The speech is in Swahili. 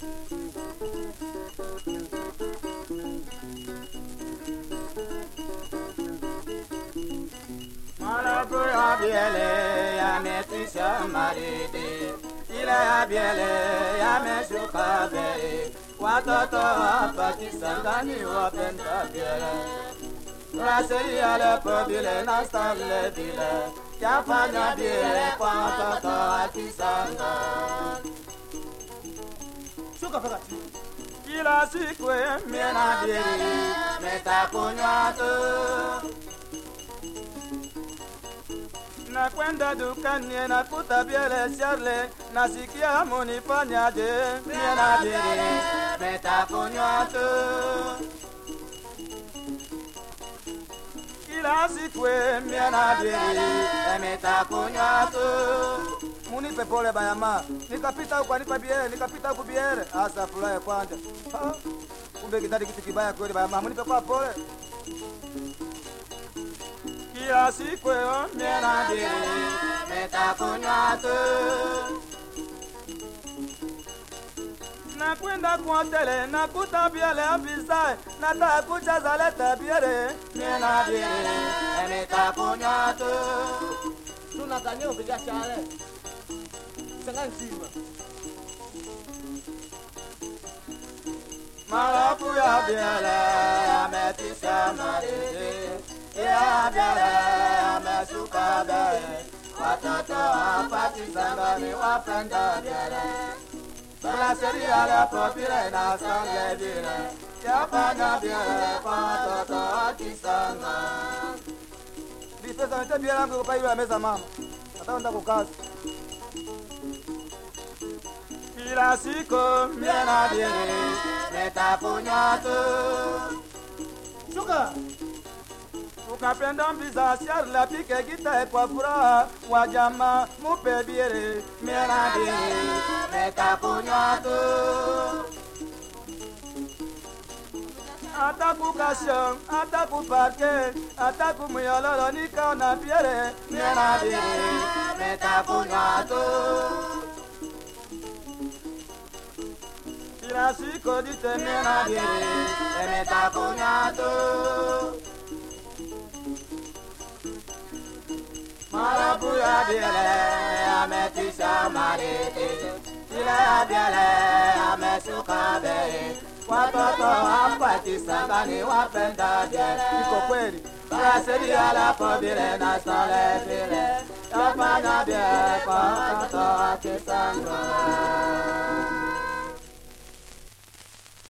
Marabuya biele ya metisha maridi, ila ya biele ya meshuka bere, watoto wapati sangani wapenda biele. Rasei ale pobile na stale bile, yafanya biele kwa watoto akisanga. Shuka fakati. Kila siku miena biele, metakunywa tu. Na kwenda dukani nakuta biele Charle, nasikia munifanyaje, miena biele, metakunywa tu. Kila siku miena biele, metakunywa tu. Munipe pole bayama, nikapita huko anipa biere, nikapita huko biere, asa furaha kwanza. Kumbe kitadi kitu kibaya kweli bayama, munipe kwa pole. Kila siku miena biere, metakunywa tu. Na kwenda kwa tele, nakuta biele afisa, nataka kujaza leta biere, miena biere, metakunywa tu. Tunakanya upiga chale. Sangan sima. Malapu ya biele, ametisha maridi, ya biele, ameshuka bere, watoto wapati sangani wapenda biele. Bala seri ale popile na sange bile, yafanya biele kwa watoto wakisanga. Bipesa nite biele yangu kupa iwe meza mama, hata onda kukazi. Kila siku miena biere, metakunywa tu. Shuka. Ukapenda mbiza Charle pike gita kwa furaha, wajama mupe biere, miena biere, metakunywa tu. Ataku kasho, ataku parke, ataku muyololo nikaona biere, miena biere, metakunywa tu. Kila siku dite miena biere, metakunywa tu. Marabuya biele, ametisha maridi, ila ya biele, ameshuka bere, watoto wapati sangani wapenda biele. Iko kweli, raseli ala pobile na stale bile, yafanya biele kwa watoto wakisanga.